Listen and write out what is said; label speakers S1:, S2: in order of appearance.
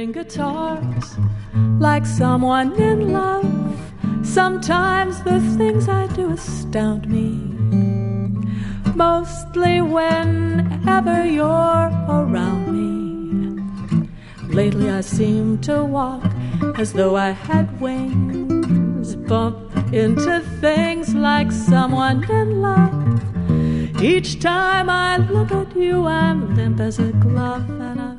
S1: string guitars like someone in love. Sometimes the things I do astound me, mostly whenever you're around me. Lately I seem to walk as though I had wings, bump into things like someone in love. Each time I look at you, I'm limp as a glove, and